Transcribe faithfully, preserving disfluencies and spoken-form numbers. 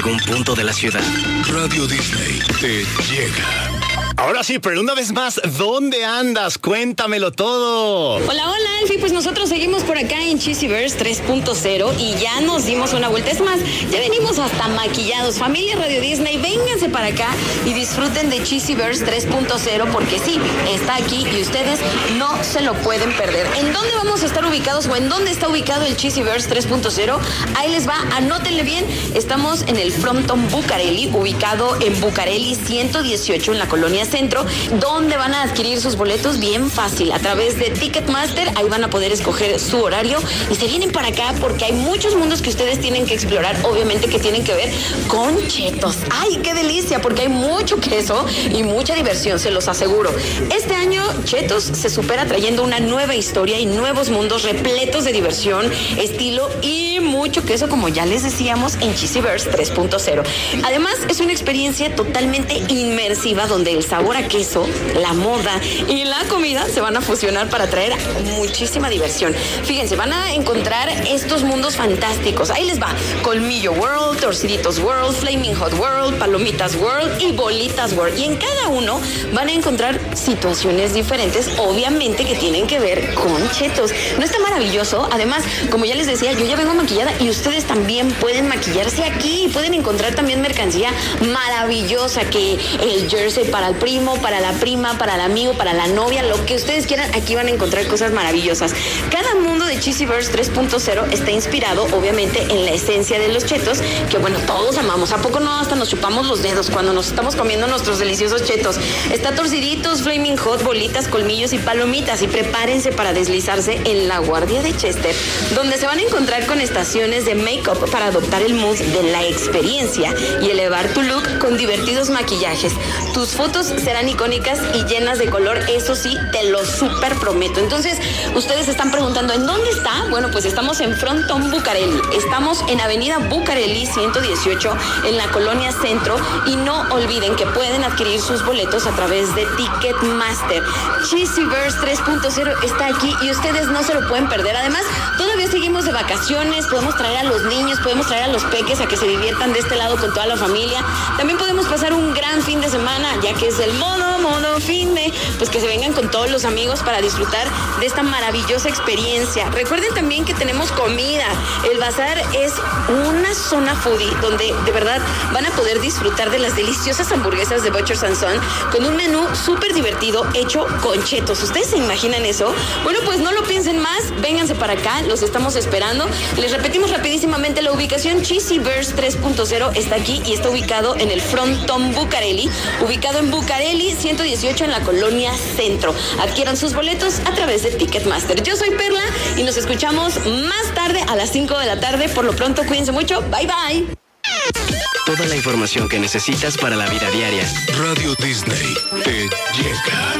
algún punto de la ciudad. Radio Disney te llega. Ahora sí, pero una vez más, ¿dónde andas? Cuéntamelo todo. Hola, hola, Alfie. Pues nosotros seguimos por acá en Cheesyverse tres punto cero y ya nos dimos una vuelta. Es más, ya venimos hasta maquillados. Familia Radio Disney, vénganse para acá y disfruten de Cheesyverse tres punto cero porque sí, está aquí y ustedes no se lo pueden perder. ¿En dónde vamos a estar ubicados o en dónde está ubicado el Cheesyverse tres punto cero? Ahí les va, anótenle bien. Estamos en el Fronton Bucareli, ubicado en Bucareli ciento dieciocho en la colonia Centro. ¿Dónde van a adquirir sus boletos? Bien fácil, a través de Ticketmaster. Ahí van a poder escoger su horario y se vienen para acá porque hay muchos mundos que ustedes tienen que explorar, obviamente que tienen que ver con chetos. ¡Ay, qué delicia! Porque hay mucho queso y mucha diversión, se los aseguro. Este año Chetos se supera trayendo una nueva historia y nuevos mundos repletos de diversión, estilo y mucho queso, como ya les decíamos, en Cheesyverse tres punto cero. Además, es una experiencia totalmente inmersiva donde el sabor a queso, la moda y la comida se van a fusionar para traer muchísima diversión. Fíjense, van a encontrar estos mundos fantásticos. Ahí les va: Colmillo World, Torciditos World, Flaming Hot World, Palomitas World y Bolitas World. Y en cada uno van a encontrar situaciones diferentes, obviamente que tienen que ver con chetos. ¿No está maravilloso? Además, como ya les decía, yo ya vengo maquillada y ustedes también pueden maquillarse aquí. Pueden encontrar también mercancía maravillosa, que el jersey para el primo, para la prima, para el amigo, para la novia, lo que ustedes quieran, aquí van a encontrar cosas maravillosas. Cada mundo de Cheesyverse tres punto cero está inspirado, obviamente, en la esencia de los chetos, que bueno, todos amamos. ¿A poco no? Hasta nos chupamos los dedos cuando nos estamos comiendo nuestros deliciosos chetos. Está Torciditos, Flaming Hot, Bolitas, Colmillos y Palomitas. Y prepárense para deslizarse en la Guardia de Chester, donde se van a encontrar con estaciones de make-up para adoptar el mood de la experiencia y elevar tu look con divertidos maquillajes. Tus fotos serán icónicas y llenas de color, eso sí, te lo súper prometo. Entonces, ustedes están preguntando, ¿en dónde está? Bueno, pues estamos en Fronton Bucareli. Estamos en Avenida Bucareli ciento dieciocho, en la colonia Centro. Y no olviden que pueden adquirir sus boletos a través de Ticketmaster. Cheesyverse tres punto cero está aquí y ustedes no se lo pueden perder. Además, todavía seguimos de vacaciones, podemos traer a los niños, podemos traer a los peques a que se diviertan de este lado con toda la familia. También podemos pasar un gran fin de semana, ya que es el modo, modo fin de, pues que se vengan con todos los amigos para disfrutar de esta maravillosa experiencia. Recuerden también que tenemos comida. El bazar es una zona foodie donde de verdad van a poder disfrutar de las deliciosas hamburguesas de Butcher's and Son con un menú súper divertido hecho con chetos. ¿Ustedes se imaginan eso? Bueno, pues no lo piensen más, vénganse para acá, los estamos esperando. Les repetimos rapidísimamente la ubicación. Cheesyverse tres punto cero está aquí y está ubicado en el Fronton Bucareli, ubicado en Bucareli ciento dieciocho en la colonia Centro. Adquieran sus boletos a través de Ticketmaster. Yo soy Perla y nos escuchamos más tarde a las cinco de la tarde. Por lo pronto, cuídense mucho. Bye, bye. Toda la información que necesitas para la vida diaria. Radio Disney te llega.